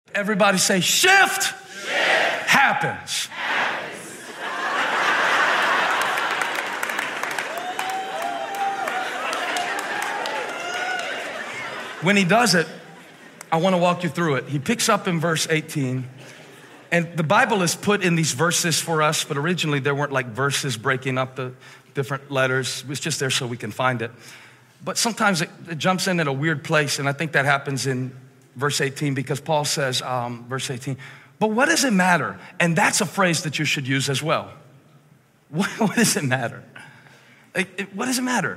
Everybody say, shift. Happens. When he does it, I want to walk you through it. He picks up in verse 18, and the Bible is put in these verses for us, but originally there weren't like verses breaking up the different letters. It was just there so we can find it. But sometimes it jumps in at a weird place, and I think that happens in verse 18 because Paul says, verse 18, but what does it matter? And that's a phrase that you should use as well. What does it matter? What does it matter?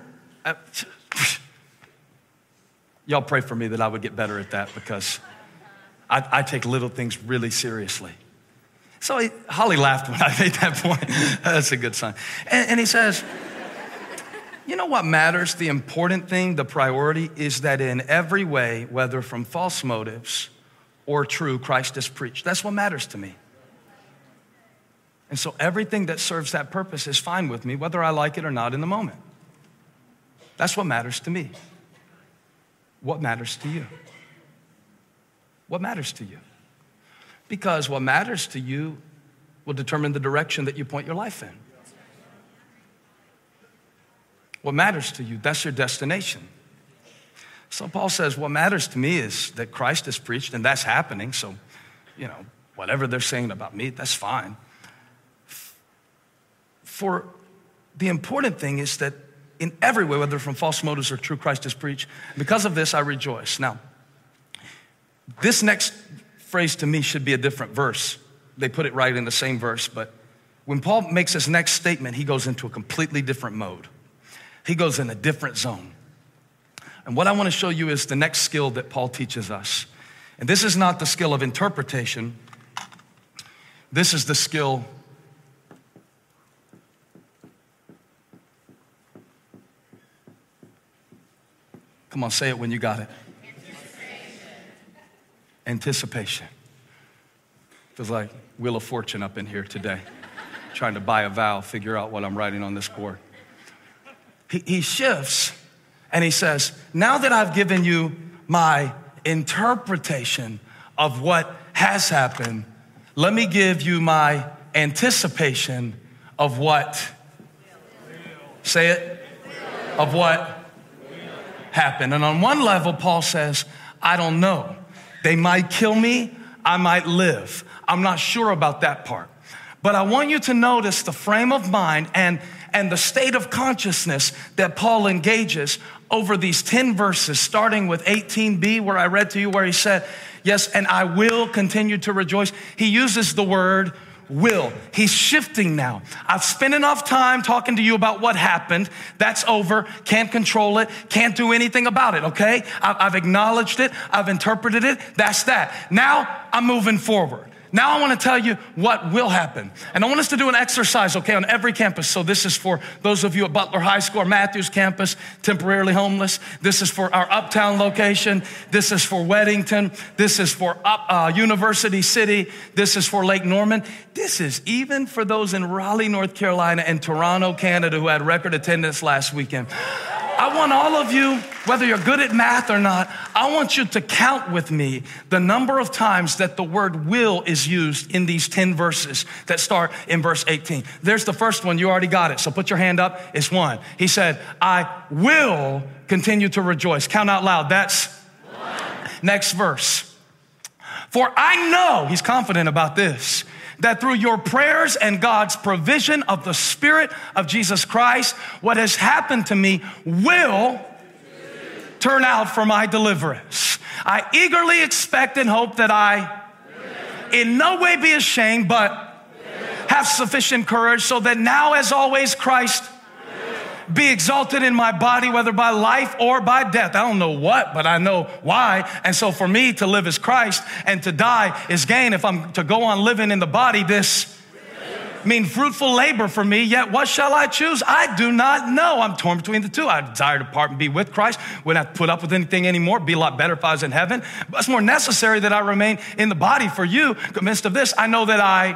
Y'all pray for me that I would get better at that because I take little things really seriously. So Holly laughed when I made that point. That's a good sign. And he says, you know what matters? The important thing, the priority is that in every way, whether from false motives or true, Christ is preached. That's what matters to me. And so everything that serves that purpose is fine with me, whether I like it or not in the moment. That's what matters to me. What matters to you? What matters to you? Because what matters to you will determine the direction that you point your life in. What matters to you, that's your destination. So Paul says, what matters to me is that Christ is preached, and that's happening. So, whatever they're saying about me, that's fine. For the important thing is that in every way, whether from false motives or true, Christ is preached. Because of this, I rejoice. Now, this next phrase to me should be a different verse. They put it right in the same verse, but when Paul makes his next statement, he goes into a completely different mode. He goes in a different zone. And what I want to show you is the next skill that Paul teaches us. And this is not the skill of interpretation. This is the skill come on, say it when you got it. Anticipation. Feels like Wheel of Fortune up in here today. Trying to buy a vowel, figure out what I'm writing on this board. He shifts and he says, now that I've given you my interpretation of what has happened, let me give you my anticipation of what? Say it. Of what happened. And on one level, Paul says, I don't know. They might kill me. I might live. I'm not sure about that part. But I want you to notice the frame of mind and the state of consciousness that Paul engages over these 10 verses, starting with 18b, where I read to you, where he said, yes, and I will continue to rejoice. He uses the word will. He's shifting now. I've spent enough time talking to you about what happened. That's over. Can't control it. Can't do anything about it, okay? I've acknowledged it. I've interpreted it. That's that. Now I'm moving forward. Now I want to tell you what will happen. And I want us to do an exercise, okay, on every campus. So this is for those of you at Butler High School or Matthews campus, temporarily homeless. This is for our Uptown location. This is for Weddington. This is for University City. This is for Lake Norman. This is even for those in Raleigh, North Carolina and Toronto, Canada, who had record attendance last weekend. I want all of you, whether you're good at math or not, I want you to count with me the number of times that the word will is used in these 10 verses that start in verse 18. There's the first one. You already got it. So put your hand up. It's one. He said, I will continue to rejoice. Count out loud. That's one. Next verse. For I know, he's confident about this, that through your prayers and God's provision of the Spirit of Jesus Christ, what has happened to me will turn out for my deliverance. I eagerly expect and hope that I in no way be ashamed, but have sufficient courage so that now, as always, Christ be exalted in my body, whether by life or by death. I don't know what, but I know why. And so for me to live is Christ and to die is gain. If I'm to go on living in the body, this mean fruitful labor for me. Yet what shall I choose? I do not know. I'm torn between the two. I desire to part and be with Christ. Wouldn't have to put up with anything anymore. It'd be a lot better if I was in heaven. But it's more necessary that I remain in the body for you. Convinced of this, I know that I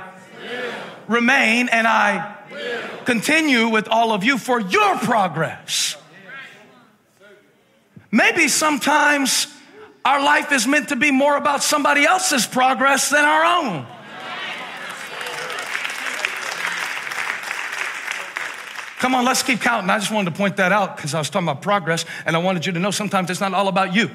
remain and I continue with all of you for your progress. Maybe sometimes Our life is meant to be more about somebody else's progress than our own. Come on, let's keep counting. I just wanted to point that out because I was talking about progress, and I wanted you to know sometimes it's not all about you.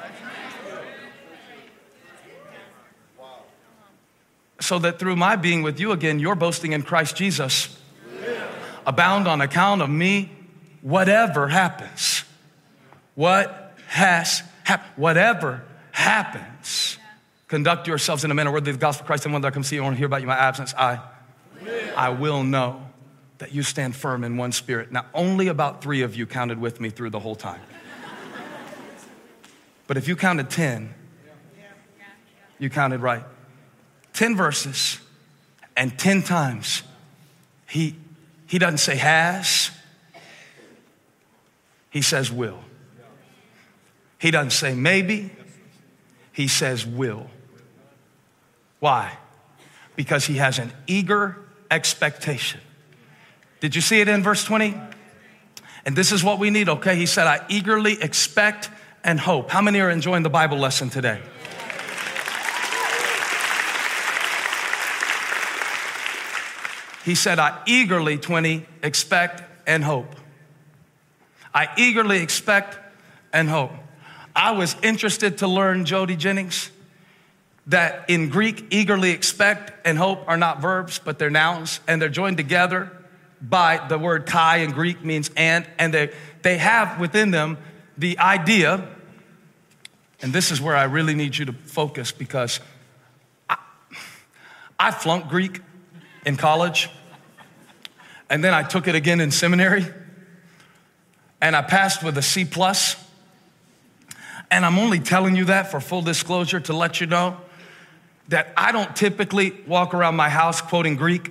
So that through my being with you again, you're boasting in Christ Jesus. Abound on account of me, whatever happens. Whatever happens. Conduct yourselves in a manner worthy of the gospel of Christ, and when I come see you, I want to hear about you in my absence. I will know that you stand firm in one spirit. Now, only about 3 of you counted with me through the whole time. But if you counted 10, you counted right. 10 verses and 10 times. He doesn't say has. He says will. He doesn't say maybe. He says will. Why? Because he has an eager expectation. Did you see it in verse 20? And this is what we need, okay? He said, I eagerly expect and hope. How many are enjoying the Bible lesson today? He said, I eagerly, 20, expect and hope. I eagerly expect and hope. I was interested to learn, Jody Jennings, that in Greek, eagerly expect and hope are not verbs, but they're nouns, and they're joined together by the word kai in Greek means and they have within them the idea, and this is where I really need you to focus because I flunked Greek in college, and then I took it again in seminary, and I passed with a C+. And I'm only telling you that for full disclosure to let you know that I don't typically walk around my house quoting Greek.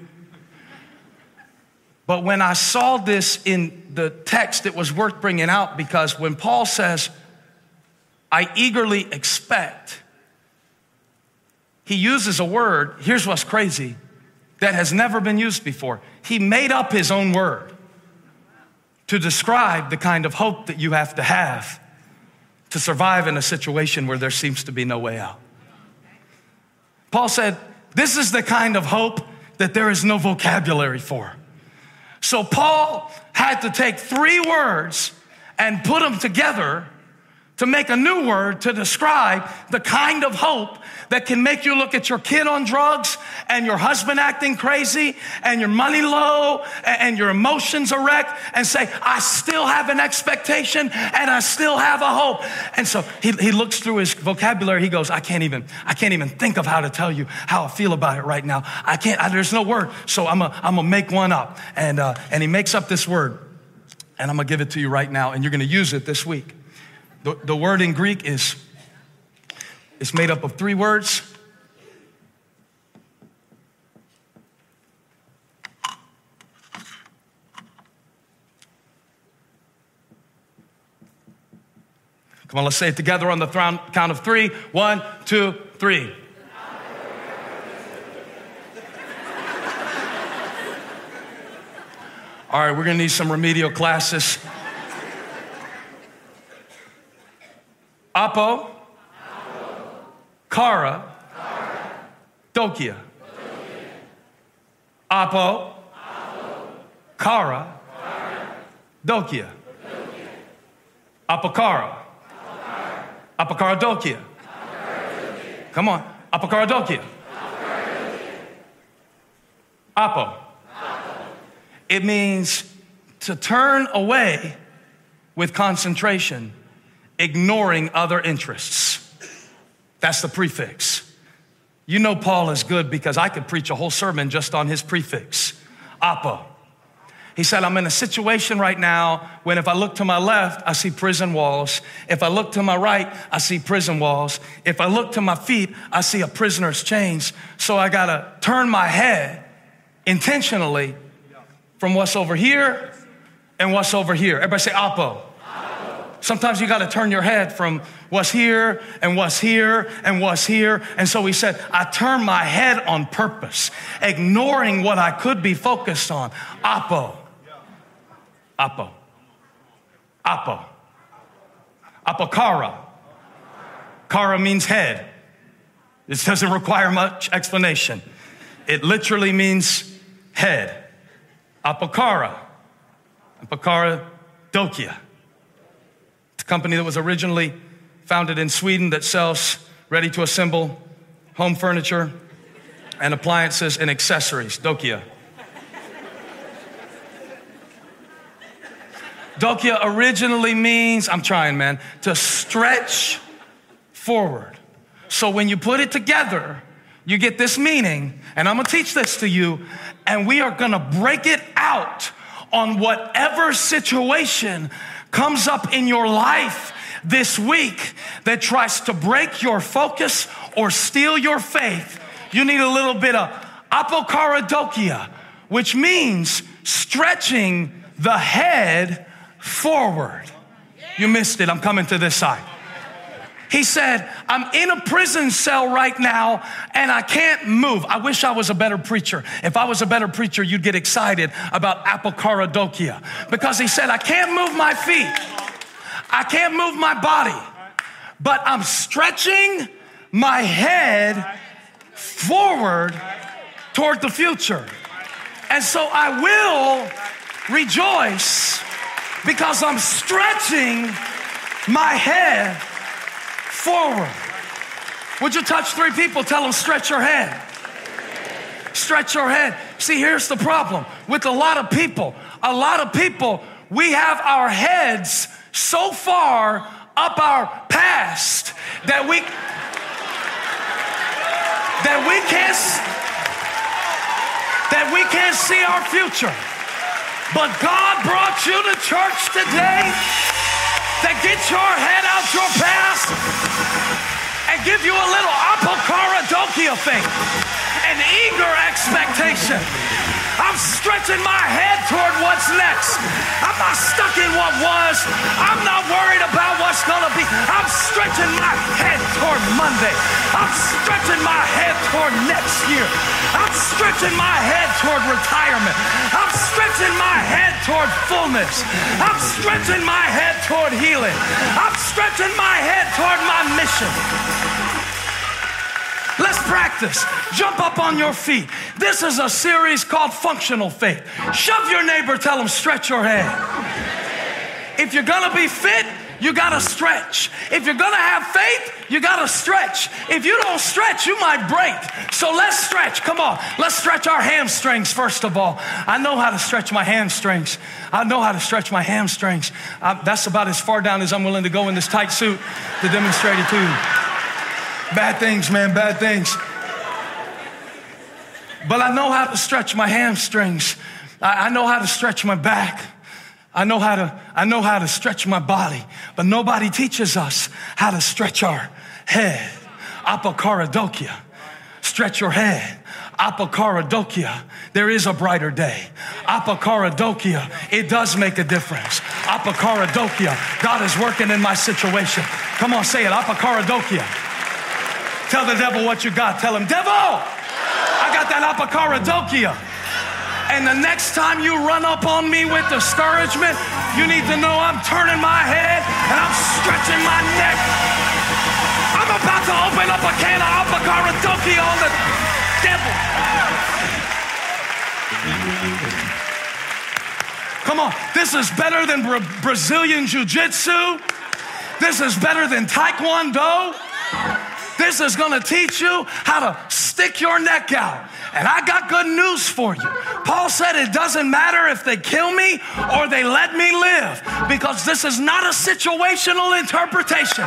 But when I saw this in the text, it was worth bringing out because when Paul says, I eagerly expect, he uses a word, here's what's crazy, that has never been used before. He made up his own word to describe the kind of hope that you have to survive in a situation where there seems to be no way out. Paul said, this is the kind of hope that there is no vocabulary for. So Paul had to take 3 words and put them together to make a new word to describe the kind of hope that can make you look at your kid on drugs and your husband acting crazy and your money low and your emotions a wreck and say, I still have an expectation and I still have a hope. And so he looks through his vocabulary. He goes, I can't even think of how to tell you how I feel about it right now. There's no word. So I'm gonna make one up. And he makes up this word and I'm gonna give it to you right now and you're gonna use it this week. The word in Greek is made up of 3 words. Come on, let's say it together on the count of 3. 1, 2, 3. All right, we're gonna need some remedial classes. Apo, Kara, Dokia. Apo, Kara, Dokia. Apokara. Apokara Dokia. Come on. Apokara Dokia. Apo. It means to turn away with concentration, ignoring other interests. That's the prefix. You know Paul is good because I could preach a whole sermon just on his prefix, apo. He said, I'm in a situation right now when if I look to my left, I see prison walls. If I look to my right, I see prison walls. If I look to my feet, I see a prisoner's chains. So I gotta turn my head intentionally from what's over here and what's over here. Everybody say apo. Sometimes you got to turn your head from what's here and what's here and what's here. And so he said, I turn my head on purpose, ignoring what I could be focused on. Apo. Apo. Apo. Apokara. Kara means head. This doesn't require much explanation. It literally means head. Apokara. Apokara Dokia. It's a company that was originally founded in Sweden that sells ready to assemble home furniture and appliances and accessories. Dokia. Dokia originally means, I'm trying, man, to stretch forward. So when you put it together, you get this meaning, and I'm gonna teach this to you, and we are gonna break it out on whatever situation comes up in your life this week that tries to break your focus or steal your faith. You need a little bit of apokaradokia, which means stretching the head forward. You missed it. I'm coming to this side. He said, I'm in a prison cell right now and I can't move. I wish I was a better preacher. If I was a better preacher, you'd get excited about apokaradokia, because he said, I can't move my feet. I can't move my body, but I'm stretching my head forward toward the future. And so I will rejoice because I'm stretching my head forward. Would you touch 3 people? Tell them, stretch your head. Stretch your head. See, here's the problem with a lot of people, we have our heads so far up our past that we can't see our future. But God brought you to church today to get your head out your past and give you a little apokaradokia faith, an eager expectation. I'm stretching my head toward what's next. I'm not stuck in what was. I'm not worried about what's gonna be. I'm stretching my head toward Monday. I'm stretching my head toward next year. I'm stretching my head toward retirement. I'm stretching my head toward fullness. I'm stretching my head toward healing. I'm stretching my head toward my mission. Let's practice. Jump up on your feet. This is a series called Functional Faith. Shove your neighbor, tell them, stretch your head. If you're gonna be fit, you gotta stretch. If you're gonna have faith, you gotta stretch. If you don't stretch, you might break. So let's stretch. Come on. Let's stretch our hamstrings first of all. I know how to stretch my hamstrings. That's about as far down as I'm willing to go in this tight suit to demonstrate it to you. Bad things, man, bad things. But I know how to stretch my hamstrings. I know how to stretch my back. I know how to stretch my body. But nobody teaches us how to stretch our head. Apokaradokia. Stretch your head. Apokaradokia. There is a brighter day. Apokaradokia. It does make a difference. Apokaradokia. God is working in my situation. Come on, say it. Apokaradokia. Tell the devil what you got. Tell him, devil, I got that apokaradokia. And the next time you run up on me with discouragement, you need to know I'm turning my head and I'm stretching my neck. I'm about to open up a can of apokaradokia on the devil. Come on, this is better than Brazilian Jiu-Jitsu. This is better than Taekwondo. This is gonna teach you how to stick your neck out. And I got good news for you. Paul said it doesn't matter if they kill me or they let me live, because this is not a situational interpretation.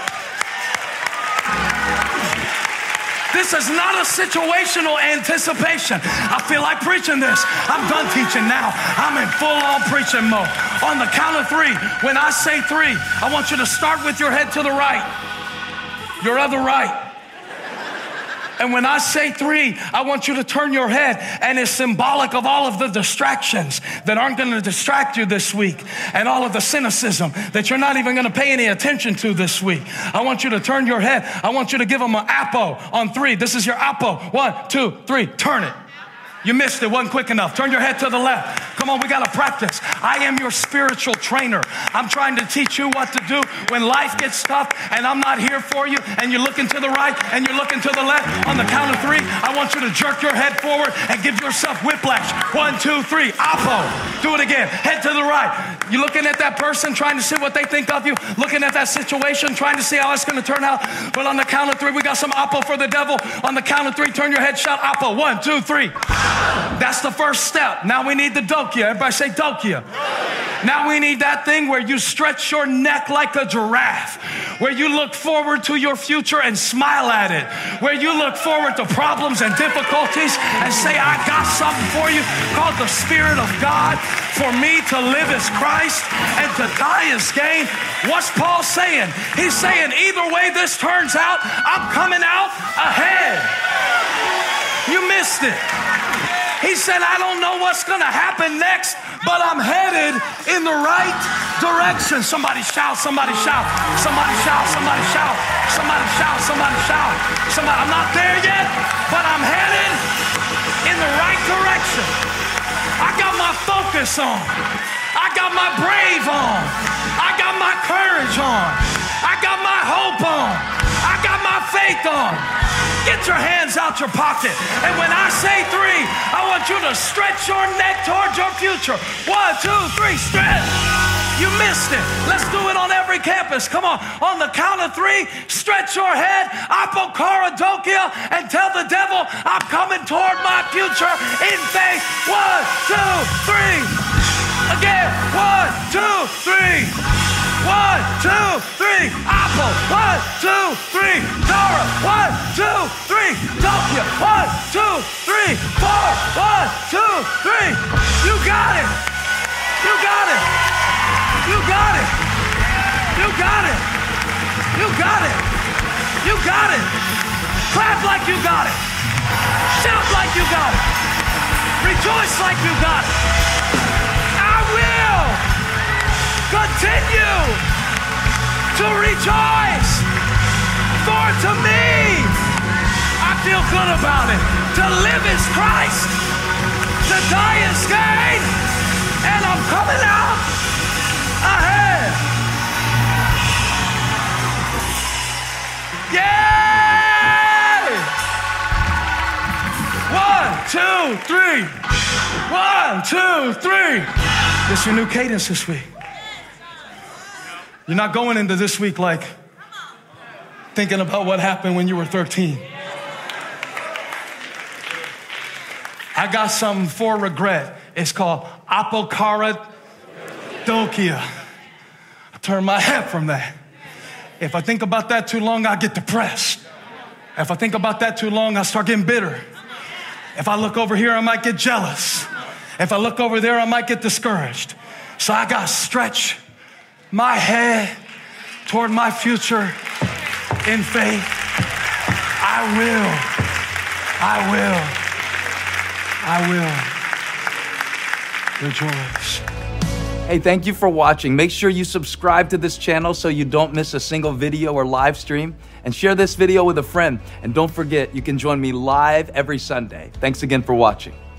This is not a situational anticipation. I feel like preaching this. I'm done teaching now. I'm in full-on preaching mode. On the count of 3, when I say 3, I want you to start with your head to the right. Your other right. And when I say 3, I want you to turn your head, and it's symbolic of all of the distractions that aren't going to distract you this week, and all of the cynicism that you're not even going to pay any attention to this week. I want you to turn your head. I want you to give them an apo on 3. This is your apo. 1, 2, 3. Turn it. You missed it. Wasn't quick enough. Turn your head to the left. Come on, we got to practice. I am your spiritual trainer. I'm trying to teach you what to do when life gets tough and I'm not here for you and you're looking to the right and you're looking to the left. On the count of 3, I want you to jerk your head forward and give yourself whiplash. 1, 2, 3. Oppo. Do it again. Head to the right. You're looking at that person, trying to see what they think of you, looking at that situation, trying to see how it's going to turn out. But on the count of 3, we got some oppo for the devil. On the count of 3, turn your head, shout oppo. 1, 2, 3. That's the first step. Now we need the dokia. Everybody say dokia. Now we need that thing where you stretch your neck like a giraffe, where you look forward to your future and smile at it, where you look forward to problems and difficulties and say, I got something for you called the Spirit of God. For me to live is Christ and to die is gain. What's Paul saying? He's saying either way this turns out, I'm coming out ahead. You missed it. He said, I don't know what's going to happen next, but I'm headed in the right direction. Somebody shout, somebody shout, somebody shout, somebody shout, somebody shout, somebody shout. Somebody, I'm not there yet, but I'm headed in the right direction. I got my focus on. I got my brave on. I got my courage on. I got my hope on. I got my faith on. Get your hands out your pocket. And when I say 3, I want you to stretch your neck towards your future. 1, 2, 3, stretch. You missed it. Let's do it on every campus. Come on. On the count of 3, stretch your head, apokara dokia, and tell the devil, I'm coming toward my future in faith. 1, 2, 3. Again. 1, 2, 3. 1, 2, 3. Apple. 1, 2, 3. Dora. 1, 2, 3. Dokia. 1, 2, 3. 4. 1, 2, 3. You got it. You got it. You got it. You got it. You got it. You got it. Clap like you got it. Shout like you got it. Rejoice like you got it. I will continue to rejoice. For to me, I feel good about it. To live is Christ. To die is gain. And I'm coming out ahead. Yay! 1, 2, 3. 1, 2, 3. This is your new cadence this week. You're not going into this week like thinking about what happened when you were 13. I got something for regret. It's called apokara dokia. I turn my head from that. If I think about that too long, I get depressed. If I think about that too long, I start getting bitter. If I look over here, I might get jealous. If I look over there, I might get discouraged. So I got to stretch my head toward my future in faith. I will rejoice. Hey, thank you for watching. Make sure you subscribe to this channel so you don't miss a single video or live stream. And share this video with a friend. And don't forget, you can join me live every Sunday. Thanks again for watching.